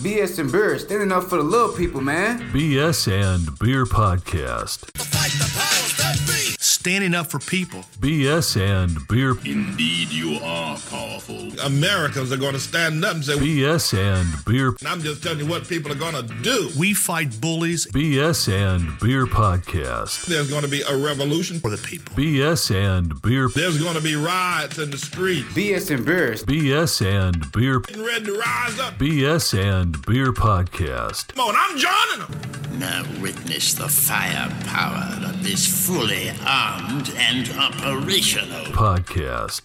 BS and Beer, standing up for the little people, man. BS and Beer Podcast. Fight the powers that be. Standing up for people. BS and Beer. Indeed, you are powerful. Americans are going to stand up and say, BS and Beer. and I'm just telling you what people are going to do. We fight bullies BS and Beer Podcast. There's going to be a revolution for the people. BS and Beer. There's going to be riots in the streets. BS and Beer. BS and Beer. Getting ready to rise up. BS and Beer Podcast. Come on, I'm joining them. Now witness the firepower of this fully armed and operational Podcast.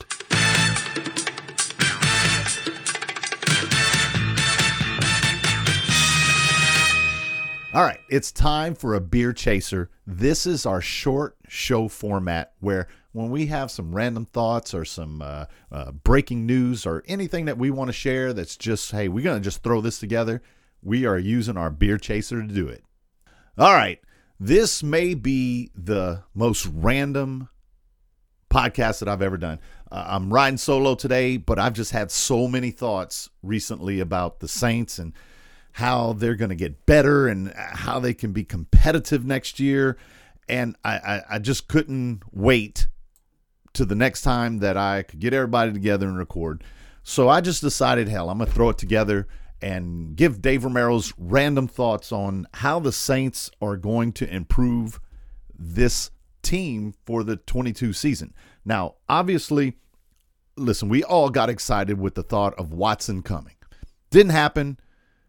All right, it's time for a beer chaser. This is our short show format where when we have some random thoughts or some breaking news or anything that we want to share that's just, hey, we're going to just throw this together, we are using our beer chaser to do it. All right, this may be the most random podcast that I've ever done. I'm riding solo today, but I've just had so many thoughts recently about the Saints and how they're going to get better and how they can be competitive next year. And I just couldn't wait to the next time that I could get everybody together and record. So I just decided, hell, I'm going to throw it together and give Dave Romero's random thoughts on how the Saints are going to improve this team for the 22 season. Now, obviously, listen, we all got excited with the thought of Watson coming. Didn't happen.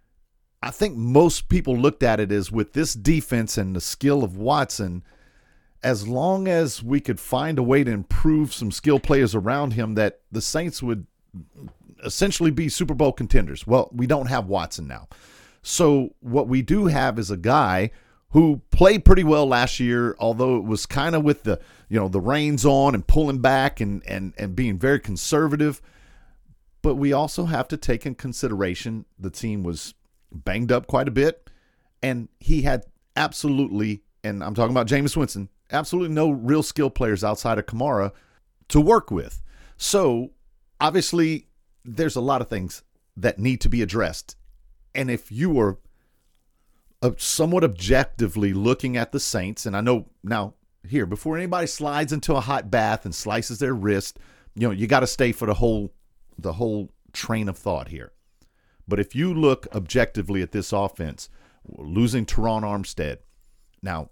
I think most people looked at it as with this defense and the skill of Watson, as long as we could find a way to improve some skill players around him, that the Saints would essentially be Super Bowl contenders. Well, we don't have Watson now. So what we do have is a guy who played pretty well last year, although it was kind of with the, the reins on and pulling back and being very conservative. But we also have to take in consideration the team was banged up quite a bit, and he had absolutely, and I'm talking about Jameis Winston, absolutely no real skill players outside of Kamara to work with. So obviously there's a lot of things that need to be addressed. And if you are somewhat objectively looking at the Saints, and I know now here, before anybody slides into a hot bath and slices their wrist, you got to stay for the whole train of thought here. But if you look objectively at this offense, losing Teron Armstead, now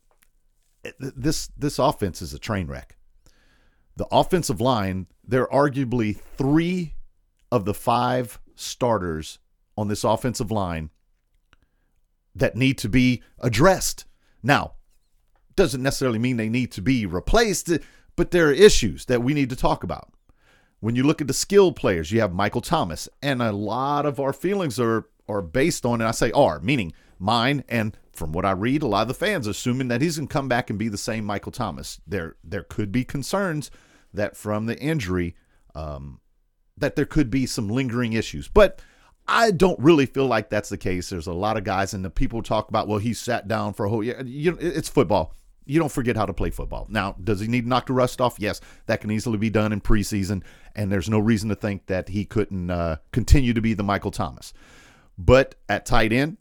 this offense is a train wreck. The offensive line, they're arguably 3 of the 5 starters on this offensive line that need to be addressed. Now, doesn't necessarily mean they need to be replaced, but there are issues that we need to talk about. When you look at the skilled players, you have Michael Thomas, and a lot of our feelings are based on, and I say are, meaning mine, and from what I read, a lot of the fans assuming that he's going to come back and be the same Michael Thomas. There could be concerns that from the injury, that there could be some lingering issues. But I don't really feel like that's the case. There's a lot of guys, and the people talk about, well, he sat down for a whole year. It's football. You don't forget how to play football. Now, does he need to knock the rust off? Yes, that can easily be done in preseason, and there's no reason to think that he couldn't continue to be the Michael Thomas. But at tight end,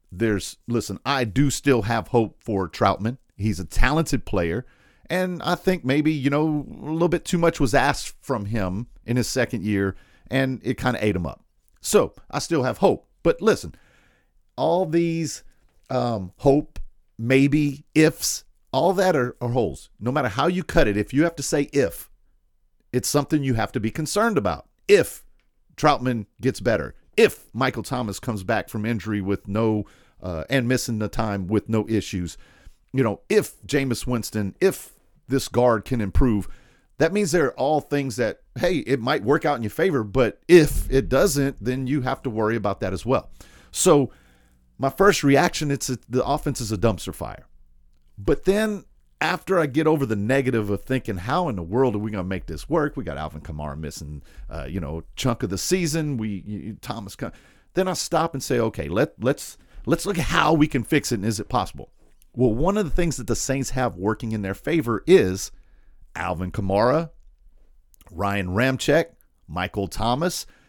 I do still have hope for Troutman. He's a talented player, and I think maybe, a little bit too much was asked from him in his second year, and it kind of ate him up. So I still have hope. But listen, all these hope, maybe, ifs, all that are holes. No matter how you cut it, if you have to say if, it's something you have to be concerned about. If Troutman gets better, if Michael Thomas comes back from injury with no and missing the time with no issues, if Jameis Winston, if this guard can improve, that means they're all things that, hey, it might work out in your favor, but if it doesn't, then you have to worry about that as well. So my first reaction, the offense is a dumpster fire. But then after I get over the negative of thinking, how in the world are we going to make this work? We got Alvin Kamara missing, chunk of the season. Thomas. Then I stop and say, okay, let's look at how we can fix it, and is it possible? Well, one of the things that the Saints have working in their favor is Alvin Kamara, Ryan Ramczyk, Michael Thomas.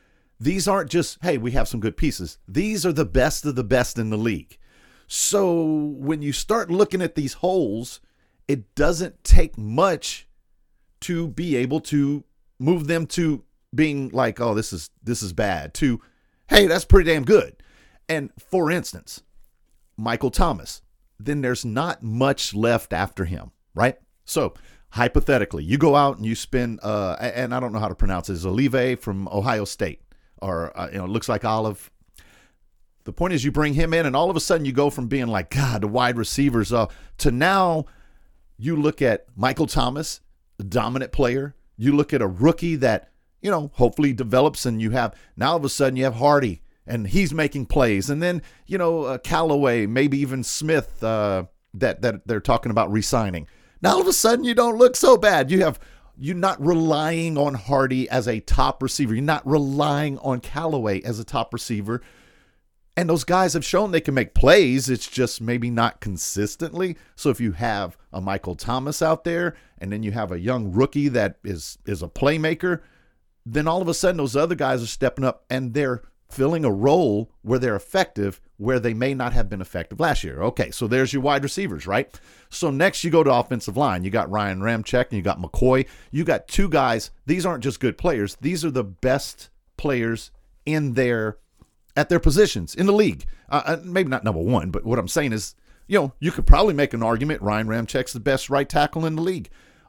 these aren't just, hey, we have some good pieces. These are the best of the best in the league. So when you start looking at these holes, it doesn't take much to be able to move them to being like, oh, this is bad, to, hey, that's pretty damn good. And for instance, Michael Thomas, then there's not much left after him, right? So hypothetically, you go out and you spend, and I don't know how to pronounce it, Olive from Ohio State, or it looks like Olive. The point is, you bring him in, and all of a sudden you go from being like, God, the wide receivers, to now you look at Michael Thomas, a dominant player. You look at a rookie that, hopefully develops, and you have, now all of a sudden you have Hardy, and he's making plays. And then, Callaway, maybe even Smith, that they're talking about re-signing. Now all of a sudden you don't look so bad. You're not relying on Hardy as a top receiver. You're not relying on Callaway as a top receiver. And those guys have shown they can make plays. It's just maybe not consistently. So if you have a Michael Thomas out there, and then you have a young rookie that is a playmaker, then all of a sudden those other guys are stepping up and they're filling a role where they're effective, where they may not have been effective last year. Okay, so there's your wide receivers, right? So next you go to offensive line. You got Ryan Ramczyk and you got McCoy. You got two guys. These aren't just good players. These are the best players at their positions in the league. Maybe not number one, but what I'm saying is, you could probably make an argument Ryan Ramczyk's the best right tackle in the league.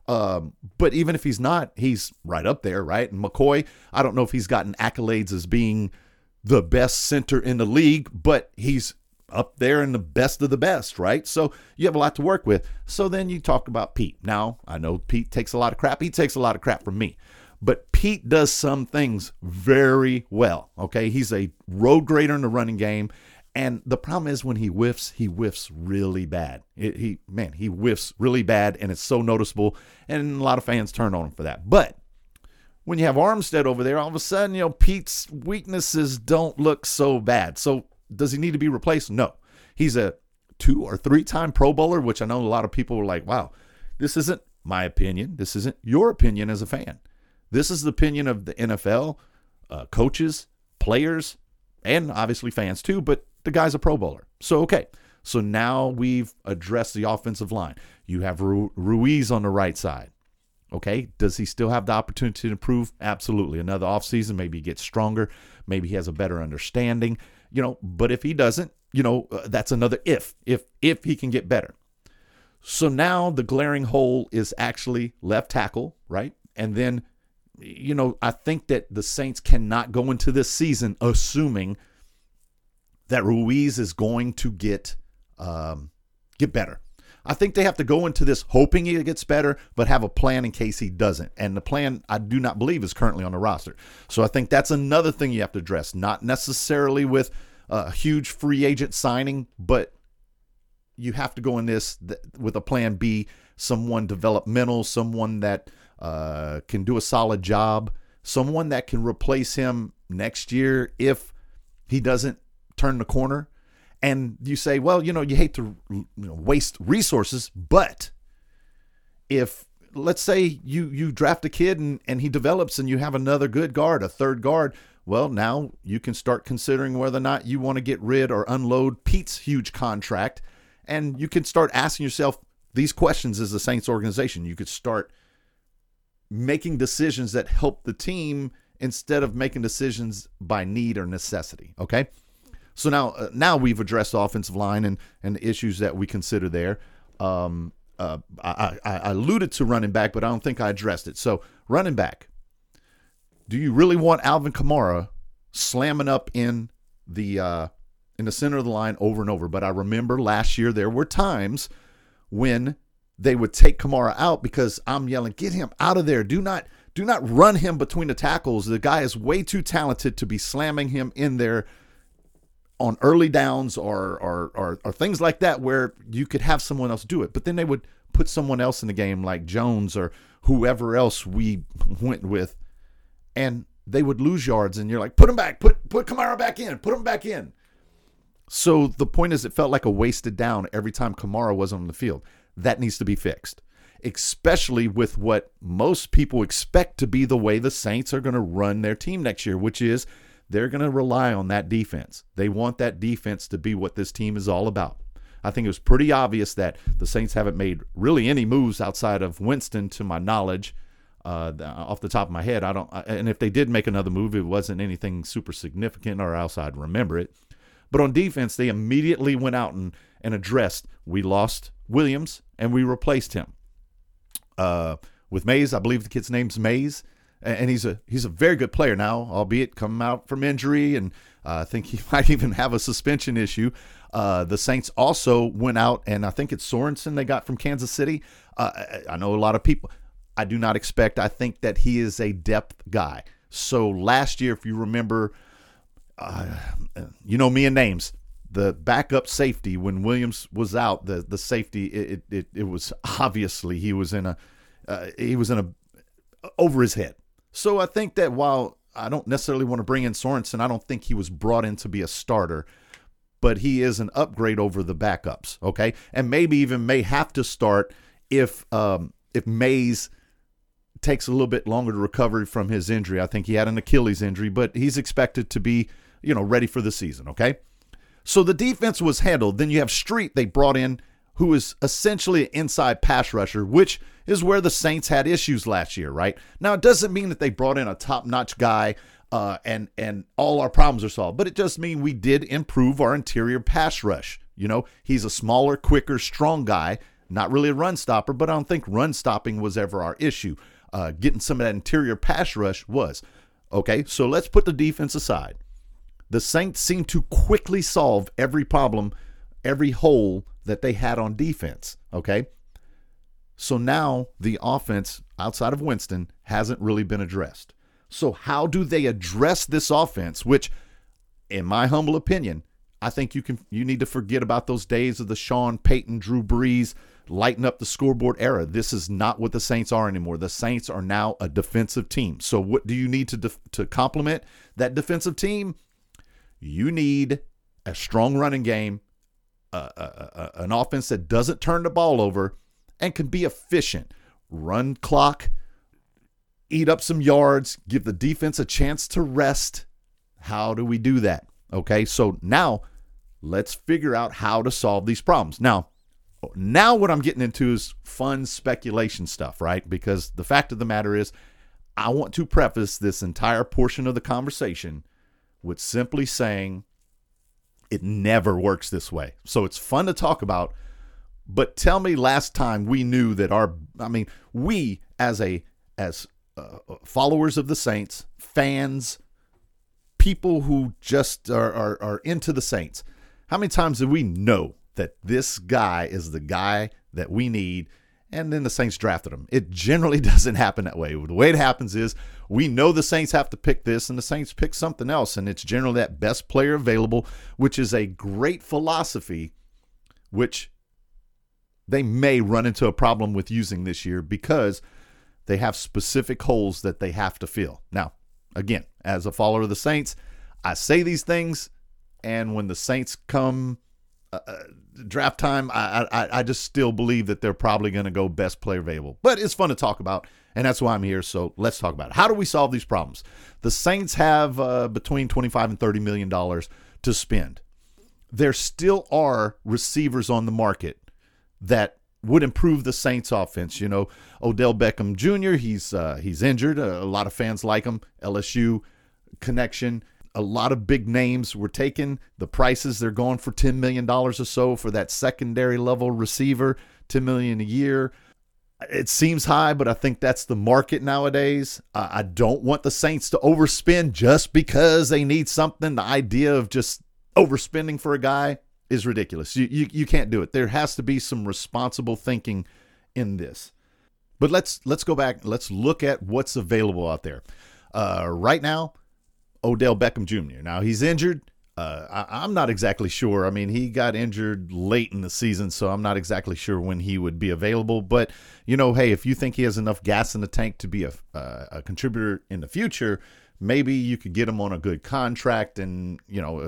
But even if he's not, he's right up there, right? And McCoy, I don't know if he's gotten accolades as being the best center in the league, but he's up there in the best of the best, right? So you have a lot to work with. So then you talk about Pete. Now, I know Pete takes a lot of crap. He takes a lot of crap from me. But Pete does some things very well, okay? He's a road grader in the running game. And the problem is when he whiffs really bad. He whiffs really bad, and it's so noticeable, and a lot of fans turn on him for that. But when you have Armstead over there, all of a sudden, Pete's weaknesses don't look so bad. So does he need to be replaced? No. He's a 2 or 3-time Pro Bowler, which I know a lot of people were like, wow, this isn't my opinion. This isn't your opinion as a fan. This is the opinion of the NFL, coaches, players, and obviously fans too, but the guy's a Pro Bowler. So, okay. So now we've addressed the offensive line. You have Ruiz on the right side. Okay, does he still have the opportunity to improve? Absolutely. Another offseason, maybe he gets stronger. Maybe he has a better understanding. But if he doesn't, that's another if he can get better. So now the glaring hole is actually left tackle, right? And then, I think that the Saints cannot go into this season assuming that Ruiz is going to get better. I think they have to go into this hoping he gets better, but have a plan in case he doesn't. And the plan, I do not believe, is currently on the roster. So I think that's another thing you have to address. Not necessarily with a huge free agent signing, but you have to go in this with a plan B, someone developmental, someone that can do a solid job, someone that can replace him next year if he doesn't turn the corner. And you say, well, you hate to waste resources, but if, let's say you draft a kid and he develops and you have another good guard, a third guard, well, now you can start considering whether or not you want to get rid or unload Pete's huge contract. And you can start asking yourself these questions as the Saints organization. You could start making decisions that help the team instead of making decisions by need or necessity, okay? So now we've addressed the offensive line and the issues that we consider there. I alluded to running back, but I don't think I addressed it. So running back, do you really want Alvin Kamara slamming up in the center of the line over and over? But I remember last year there were times when they would take Kamara out because I'm yelling, get him out of there. Do not run him between the tackles. The guy is way too talented to be slamming him in there on early downs or things like that where you could have someone else do it. But then they would put someone else in the game like Jones or whoever else we went with, and they would lose yards. And you're like, put him back, put Kamara back in, put him back in. So the point is it felt like a wasted down every time Kamara was on the field. That needs to be fixed, especially with what most people expect to be the way the Saints are going to run their team next year, which is they're going to rely on that defense. They want that defense to be what this team is all about. I think it was pretty obvious that the Saints haven't made really any moves outside of Winston, to my knowledge. Off the top of my head, and if they did make another move, it wasn't anything super significant, or else I'd remember it. But on defense, they immediately went out and addressed. We lost Williams, and we replaced him with Mays. I believe the kid's name's Mays, and he's a very good player now, albeit coming out from injury, and I think he might even have a suspension issue. The Saints also went out, and I think it's Sorensen they got from Kansas City. I know a lot of people. I do not expect. I think that he is a depth guy. So last year, if you remember, you know me and names, the backup safety when Williams was out, the safety, it was obviously he was in a over his head. So I think that while I don't necessarily want to bring in Sorensen, I don't think he was brought in to be a starter, but he is an upgrade over the backups. Okay, and maybe even may have to start if Mays takes a little bit longer to recover from his injury. I think he had an Achilles injury, but he's expected to be, ready for the season, okay? So the defense was handled. Then you have Street they brought in, who is essentially an inside pass rusher, which is where the Saints had issues last year, right? Now, it doesn't mean that they brought in a top-notch guy and all our problems are solved, but it just means we did improve our interior pass rush. He's a smaller, quicker, strong guy, not really a run stopper, but I don't think run stopping was ever our issue. Getting some of that interior pass rush was. Okay, so let's put the defense aside. The Saints seem to quickly solve every problem, every hole that they had on defense. Okay, so now the offense outside of Winston hasn't really been addressed. So how do they address this offense, which, in my humble opinion, I think you need to forget about those days of the Sean Payton, Drew Brees, lighten up the scoreboard era. This is not what the Saints are anymore. The Saints are now a defensive team. So what do you need to complement that defensive team? You need a strong running game, an offense that doesn't turn the ball over and can be efficient. Run clock, eat up some yards, give the defense a chance to rest. How do we do that? Okay, so now let's figure out how to solve these problems. Now what I'm getting into is fun speculation stuff, right? Because the fact of the matter is, I want to preface this entire portion of the conversation with simply saying it never works this way. So it's fun to talk about, but tell me last time we knew that we as followers of the Saints, fans, people who just are into the Saints, how many times did we know that this guy is the guy that we need, and then the Saints drafted him? It generally doesn't happen that way. The way it happens is we know the Saints have to pick this, and the Saints pick something else, and it's generally that best player available, which is a great philosophy, which they may run into a problem with using this year because they have specific holes that they have to fill. Now, again, as a follower of the Saints, I say these things, and when the Saints come draft time, I just still believe that they're probably going to go best player available. But it's fun to talk about, and that's why I'm here, so let's talk about it. How do we solve these problems? The Saints have between $25 and $30 million to spend. There still are receivers on the market that would improve the Saints offense. Odell Beckham Jr., he's injured. A lot of fans like him. LSU connection. A lot of big names were taken. The prices, they're going for $10 million or so for that secondary level receiver, $10 million a year. It seems high, but I think that's the market nowadays. I don't want the Saints to overspend just because they need something. The idea of just overspending for a guy is ridiculous. You can't do it. There has to be some responsible thinking in this. But let's go back. Let's look at what's available out there. Right now, Odell Beckham Jr. Now, he's injured. I'm not exactly sure. He got injured late in the season, so I'm not exactly sure when he would be available. But, hey, if you think he has enough gas in the tank to be a contributor in the future, maybe you could get him on a good contract and,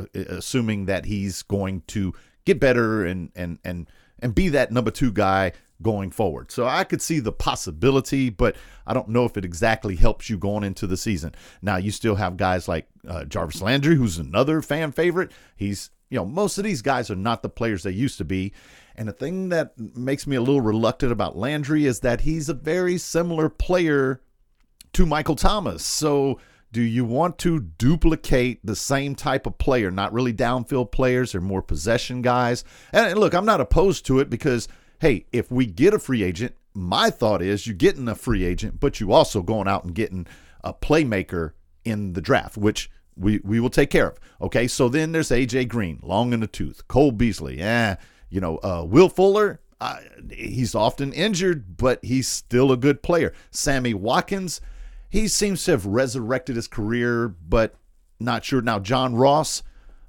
assuming that he's going to get better and be that number two guy going forward. So I could see the possibility, but I don't know if it exactly helps you going into the season. Now, you still have guys like Jarvis Landry, who's another fan favorite. He's, most of these guys are not the players they used to be. And the thing that makes me a little reluctant about Landry is that he's a very similar player to Michael Thomas. So do you want to duplicate the same type of player? Not really downfield players or more possession guys. And look, I'm not opposed to it because, hey, if we get a free agent, my thought is you're getting a free agent, but you also going out and getting a playmaker in the draft, which we will take care of. Okay, so then there's A.J. Green, long in the tooth. Cole Beasley, Will Fuller, he's often injured, but he's still a good player. Sammy Watkins, he seems to have resurrected his career, but not sure. Now, John Ross,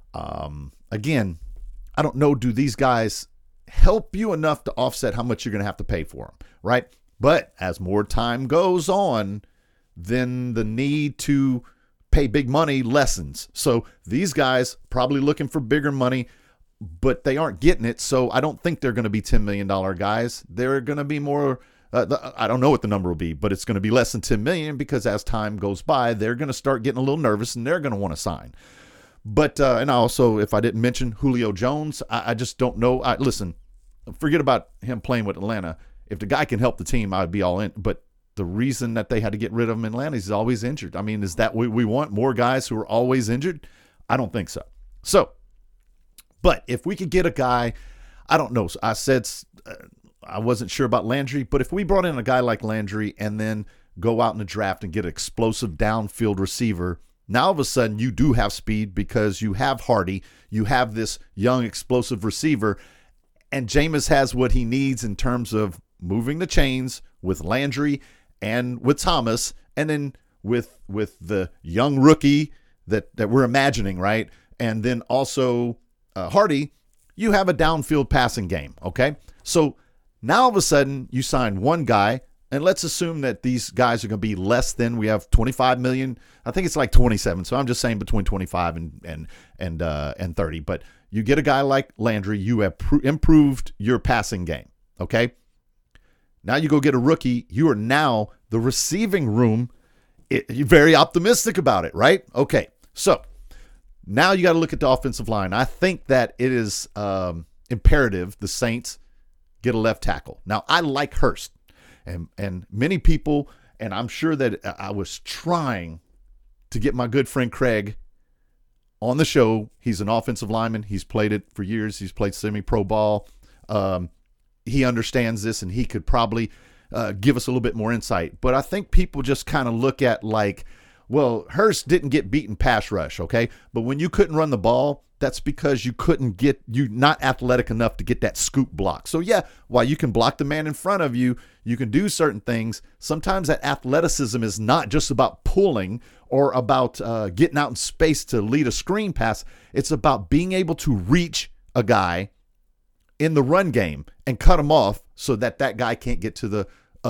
again, I don't know, do these guys help you enough to offset how much you're going to have to pay for them, right? But as more time goes on, then the need to pay big money lessens. So these guys probably looking for bigger money, but they aren't getting it. So I don't think they're going to be $10 million guys. They're going to be more, I don't know what the number will be, but it's going to be less than $10 million because as time goes by, they're going to start getting a little nervous and they're going to want to sign. But, and also, if I didn't mention Julio Jones, I just don't know. Listen, forget about him playing with Atlanta. If the guy can help the team, I'd be all in. But the reason that they had to get rid of him in Atlanta is he's always injured. I mean, is that what we want? More guys who are always injured? I don't think so. So, but if we could get a guy, I don't know. I said I wasn't sure about Landry, but if we brought in a guy like Landry and then go out in the draft and get an explosive downfield receiver, now all of a sudden you do have speed because you have Hardy, you have this young explosive receiver, and Jameis has what he needs in terms of moving the chains with Landry and with Thomas, and then with the young rookie that we're imagining, right? And then also Hardy, you have a downfield passing game, okay? So now all of a sudden you sign one guy, and let's assume that these guys are going to be less than, we have $25 million. I think it's like 27, so I'm just saying between 25 and 30. But you get a guy like Landry, you have improved your passing game, okay? Now you go get a rookie. You are now the receiving room. You're very optimistic about it, right? Okay, so now you got to look at the offensive line. I think that it is imperative the Saints get a left tackle. Now, I like Hurst, and many people, and I'm sure that I was trying to get my good friend Craig on the show. He's an offensive lineman. He's played it for years. He's played semi-pro ball. He understands this, and he could probably give us a little bit more insight. But I think people just kind of look at like, well, Hurst didn't get beaten pass rush, okay? But when you couldn't run the ball, that's because you're not athletic enough to get that scoop block. So yeah, while you can block the man in front of you, you can do certain things. Sometimes that athleticism is not just about pulling or about getting out in space to lead a screen pass. It's about being able to reach a guy in the run game and cut him off so that guy can't get to the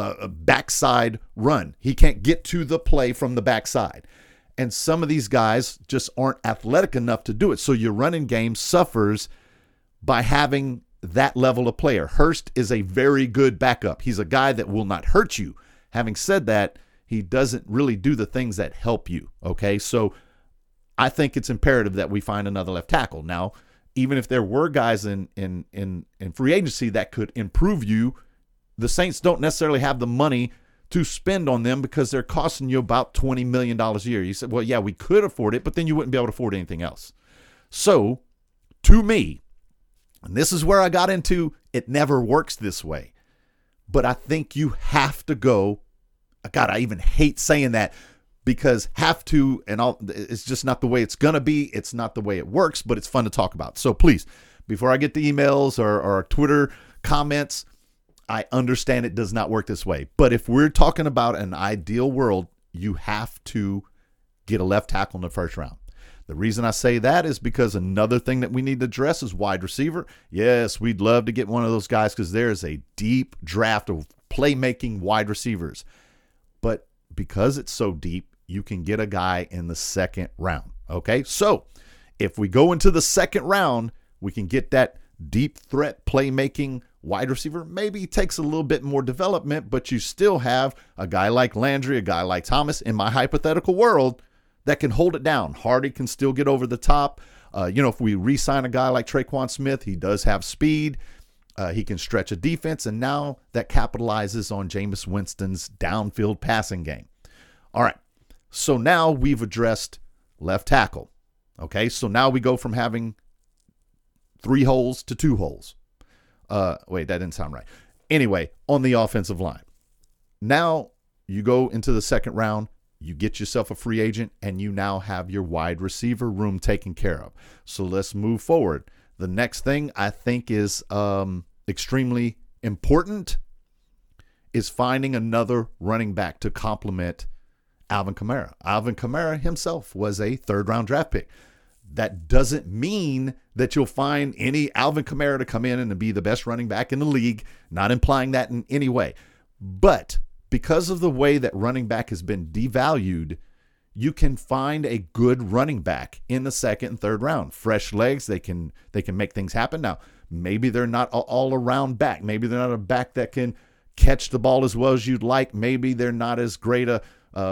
backside run. He can't get to the play from the backside. And some of these guys just aren't athletic enough to do it. So your running game suffers by having that level of player. Hurst is a very good backup. He's a guy that will not hurt you. Having said that, he doesn't really do the things that help you. Okay, so I think it's imperative that we find another left tackle. Now, even if there were guys in free agency that could improve you, the Saints don't necessarily have the money to spend on them because they're costing you about $20 million a year. You said, well, yeah, we could afford it, but then you wouldn't be able to afford anything else. So, to me, and this is where I got into, it never works this way. But I think you have to go, God, I even hate saying that because have to, and it's just not the way it's going to be. It's not the way it works, but it's fun to talk about. So please, before I get the emails or Twitter comments, I understand it does not work this way. But if we're talking about an ideal world, you have to get a left tackle in the first round. The reason I say that is because another thing that we need to address is wide receiver. Yes, we'd love to get one of those guys because there is a deep draft of playmaking wide receivers. But because it's so deep, you can get a guy in the second round. Okay, so if we go into the second round, we can get that deep threat playmaking Wide receiver maybe takes a little bit more development, but you still have a guy like Landry, a guy like Thomas in my hypothetical world that can hold it down. Hardy can still get over the top. If we re-sign a guy like Traquan Smith, he does have speed. He can stretch a defense, and now that capitalizes on Jameis Winston's downfield passing game. All right, so now we've addressed left tackle. Okay, so now we go from having 3 holes to 2 holes. Wait, that didn't sound right. Anyway, on the offensive line. Now you go into the second round, you get yourself a free agent, and you now have your wide receiver room taken care of. So let's move forward. The next thing I think is extremely important is finding another running back to complement Alvin Kamara. Alvin Kamara himself was a 3rd-round draft pick. That doesn't mean that you'll find any Alvin Kamara to come in and to be the best running back in the league, not implying that in any way. But because of the way that running back has been devalued, you can find a good running back in the 2nd and 3rd round. Fresh legs, they can make things happen. Now, maybe they're not all-around back. Maybe they're not a back that can catch the ball as well as you'd like. Maybe they're not as great a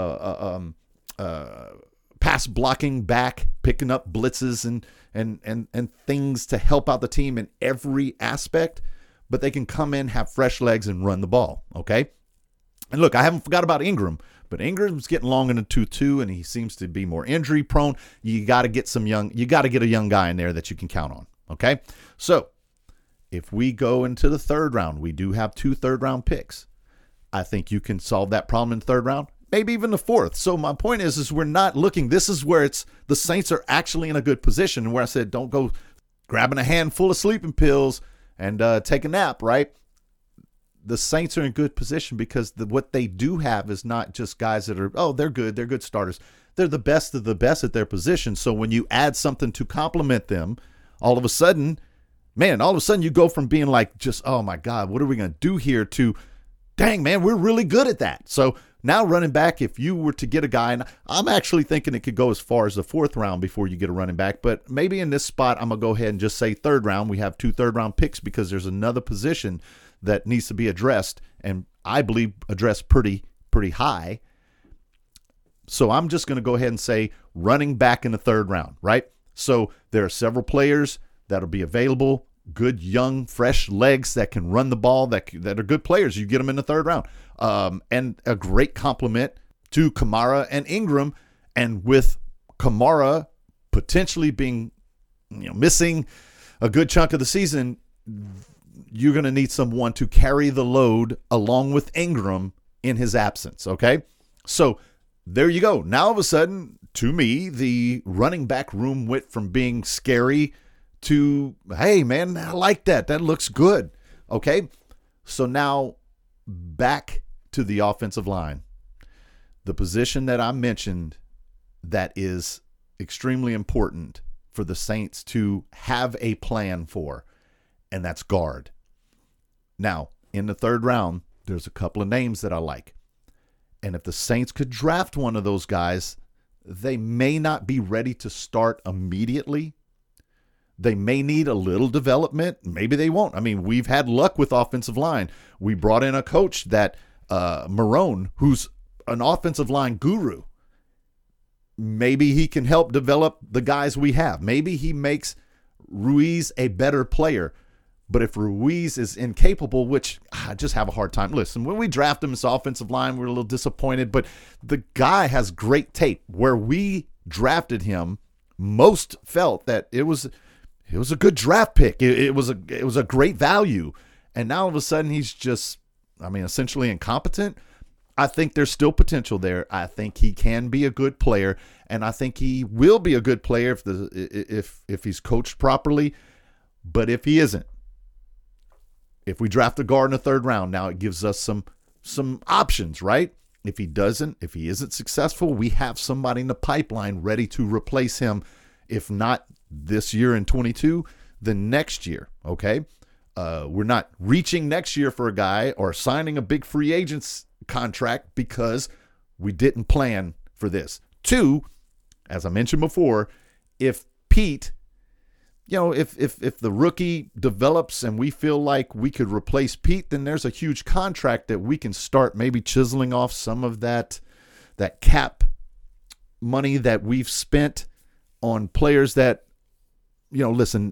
pass blocking back, picking up blitzes and things to help out the team in every aspect, but they can come in, have fresh legs, and run the ball, okay? And look, I haven't forgot about Ingram, but Ingram's getting long in the 2-2, and he seems to be more injury prone. You got to get a young guy in there that you can count on, okay? So if we go into the 3rd round, we do have 2 3rd-round picks. I think you can solve that problem in the 3rd round. Maybe even the 4th. So my point is we're not looking. This is where the Saints are actually in a good position. And where I said, don't go grabbing a handful of sleeping pills and take a nap, right? The Saints are in good position because what they do have is not just guys that are, they're good starters. They're the best of the best at their position. So when you add something to complement them, all of a sudden you go from being like just, oh my God, what are we going to do here to, dang, man, we're really good at that. So now running back, if you were to get a guy, and I'm actually thinking it could go as far as the 4th round before you get a running back, but maybe in this spot, I'm going to go ahead and just say 3rd round. We have 2 3rd-round picks because there's another position that needs to be addressed, and I believe addressed pretty high. So I'm just going to go ahead and say running back in the 3rd round, right? So there are several players that'll be available, good, young, fresh legs that can run the ball, that are good players. You get them in the 3rd round. And a great compliment to Kamara and Ingram. And with Kamara potentially being missing a good chunk of the season, you're going to need someone to carry the load along with Ingram in his absence, okay? So there you go. Now all of a sudden, to me, the running back room went from being scary to, hey, man, I like that. That looks good. Okay? So now back to the offensive line. The position that I mentioned that is extremely important for the Saints to have a plan for, and that's guard. Now, in the 3rd round, there's a couple of names that I like. And if the Saints could draft one of those guys, they may not be ready to start immediately. They may need a little development. Maybe they won't. I mean, we've had luck with offensive line. We brought in a coach that Marone, who's an offensive line guru. Maybe he can help develop the guys we have. Maybe he makes Ruiz a better player. But if Ruiz is incapable, which I just have a hard time. Listen, when we draft him as offensive line, we're a little disappointed. But the guy has great tape. Where we drafted him, most felt that it was a good draft pick. It was a great value. And now all of a sudden he's just, essentially incompetent. I think there's still potential there. I think he can be a good player, and I think he will be a good player if he's coached properly. But if he isn't, if we draft a guard in the 3rd round, now it gives us some options, right? If he isn't successful, we have somebody in the pipeline ready to replace him. If not this year in 22, then next year, okay? We're not reaching next year for a guy or signing a big free agents contract because we didn't plan for this. 2, as I mentioned before, if Pete if the rookie develops and we feel like we could replace Pete, then there's a huge contract that we can start maybe chiseling off some of that cap money that we've spent on players that, listen,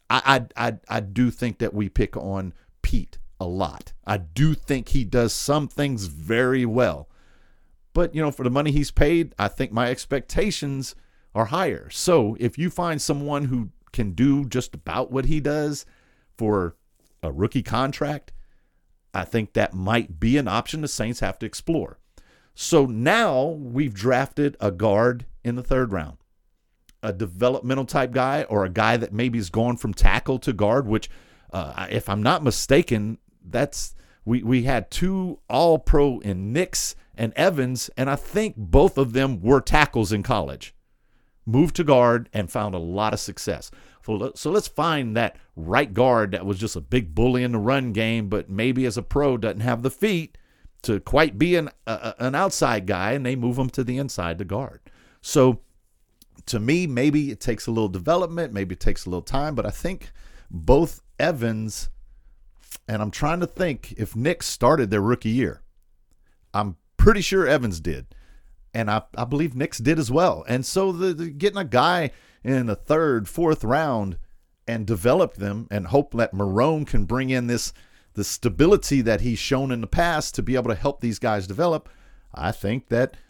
I do think that we pick on Pete a lot. I do think he does some things very well. But, for the money he's paid, I think my expectations are higher. So if you find someone who can do just about what he does for a rookie contract, I think that might be an option the Saints have to explore. So now we've drafted a guard in the 3rd round, a developmental type guy, or a guy that maybe is going from tackle to guard, which if I'm not mistaken, we had 2 All-Pro in Nix and Evans, and I think both of them were tackles in college. Moved to guard and found a lot of success. So let's find that right guard that was just a big bully in the run game, but maybe as a pro doesn't have the feet to quite be an outside guy, and they move him to the inside to guard. So to me, maybe it takes a little development, maybe it takes a little time, but I think both Evans, and I'm trying to think if Nick started their rookie year. I'm pretty sure Evans did. And I believe Nix did as well. And so the getting a guy in the 3rd, 4th round and develop them and hope that Marrone can bring in the stability that he's shown in the past to be able to help these guys develop, I think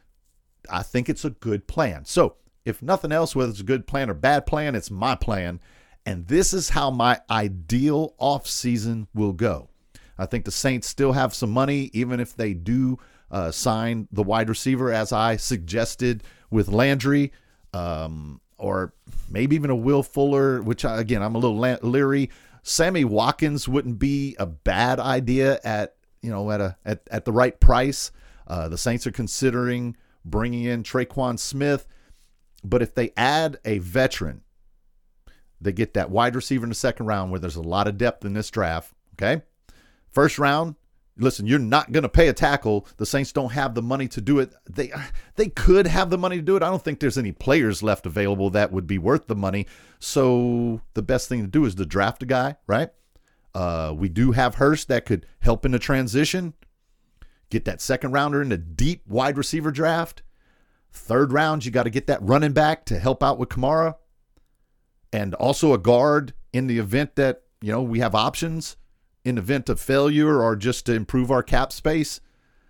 it's a good plan. So if nothing else, whether it's a good plan or bad plan, it's my plan. And this is how my ideal offseason will go. I think the Saints still have some money, even if they do sign the wide receiver, as I suggested with Landry, or maybe even a Will Fuller, which, again, I'm a little leery. Sammy Watkins wouldn't be a bad idea at the right price. The Saints are considering bringing in Traquan Smith, but if they add a veteran, they get that wide receiver in the 2nd round where there's a lot of depth in this draft, okay? 1st round, listen, you're not going to pay a tackle. The Saints don't have the money to do it. They could have the money to do it. I don't think there's any players left available that would be worth the money. So the best thing to do is to draft a guy, right? We do have Hurst that could help in the transition. Get that 2nd rounder in the deep wide receiver draft. 3rd round, you got to get that running back to help out with Kamara. And also a guard in the event that, we have options in the event of failure or just to improve our cap space.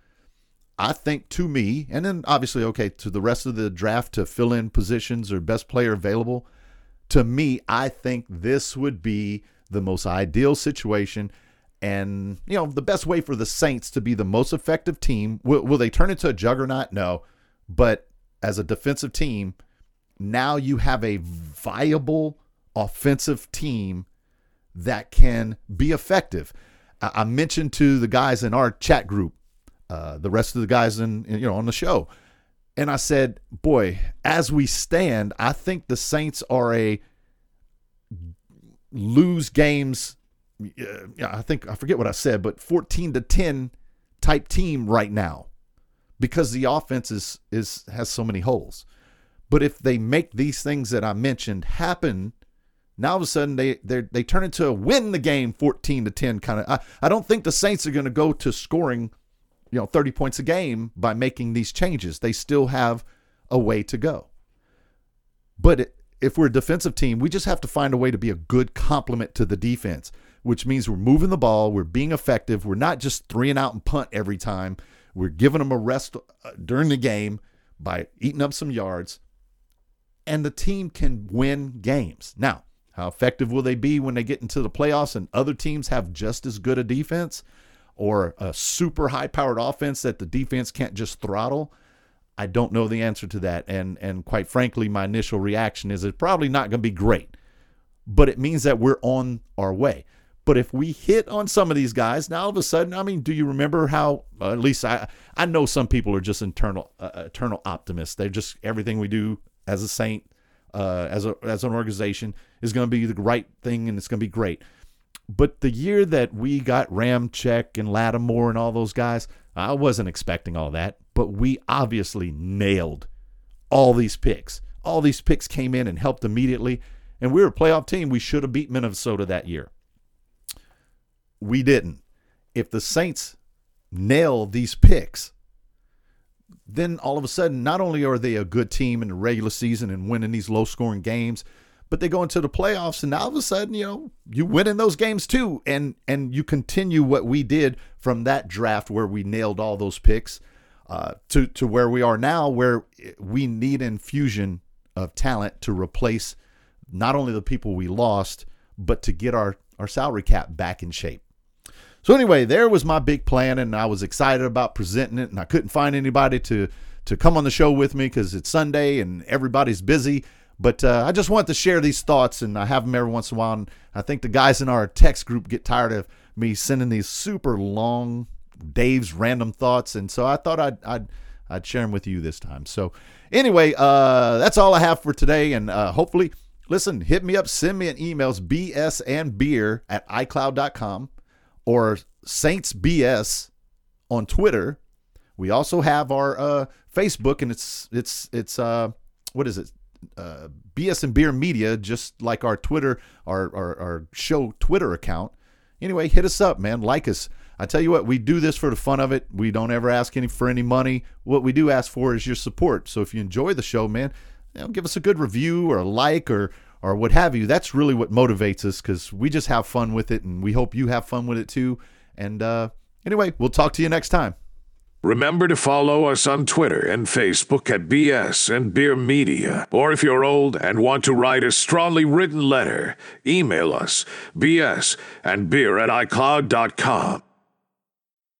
I think, to me, and then obviously, to the rest of the draft to fill in positions or best player available, to me, I think this would be the most ideal situation. And, the best way for the Saints to be the most effective team. Will they turn into a juggernaut? No. But as a defensive team, now you have a viable offensive team that can be effective. I mentioned to the guys in our chat group, the rest of the guys on the show, and I said, boy, as we stand, I think the Saints are a lose games. I forget what I said, but 14-10 type team right now, because the offense has so many holes. But if they make these things that I mentioned happen, now all of a sudden they turn into a win the game 14-10 kind of. I don't think the Saints are going to go to scoring 30 points a game by making these changes. They still have a way to go. But if we're a defensive team, we just have to find a way to be a good complement to the defense, which means we're moving the ball, we're being effective, we're not just 3-and-out and punt every time. We're giving them a rest during the game by eating up some yards. And the team can win games. Now, how effective will they be when they get into the playoffs and other teams have just as good a defense or a super high-powered offense that the defense can't just throttle? I don't know the answer to that. And quite frankly, my initial reaction is it's probably not going to be great. But it means that we're on our way. But if we hit on some of these guys, now all of a sudden, do you remember how, at least I know some people are just eternal optimists. They're just, everything we do as a Saint, as an organization, is going to be the right thing and it's going to be great. But the year that we got Ramczyk and Lattimore and all those guys, I wasn't expecting all that. But we obviously nailed all these picks. All these picks came in and helped immediately. and we were a playoff team. We should have beat Minnesota that year. We didn't. If the Saints nail these picks, then all of a sudden, not only are they a good team in the regular season and winning these low-scoring games, but they go into the playoffs, and now all of a sudden, you win in those games too, and you continue what we did from that draft where we nailed all those picks to where we are now, where we need infusion of talent to replace not only the people we lost, but to get our salary cap back in shape. So anyway, there was my big plan, and I was excited about presenting it, and I couldn't find anybody to come on the show with me because it's Sunday and everybody's busy. But I just wanted to share these thoughts, and I have them every once in a while. And I think the guys in our text group get tired of me sending these super long Dave's random thoughts, and so I thought I'd share them with you this time. So anyway, that's all I have for today, and hopefully, listen, hit me up, send me an email, bsandbeer@icloud.com or SaintsBS on Twitter. We also have our Facebook, and it's what is it? BS and Beer Media, just like our Twitter, our show Twitter account. Anyway, hit us up, man. Like us. I tell you what, we do this for the fun of it. We don't ever ask for any money. What we do ask for is your support. So if you enjoy the show, man, give us a good review or a like or what have you. That's really what motivates us, because we just have fun with it, and we hope you have fun with it too. And anyway, we'll talk to you next time. Remember to follow us on Twitter and Facebook at BS and Beer Media. Or if you're old and want to write a strongly written letter, email us, bsandbeer@icloud.com.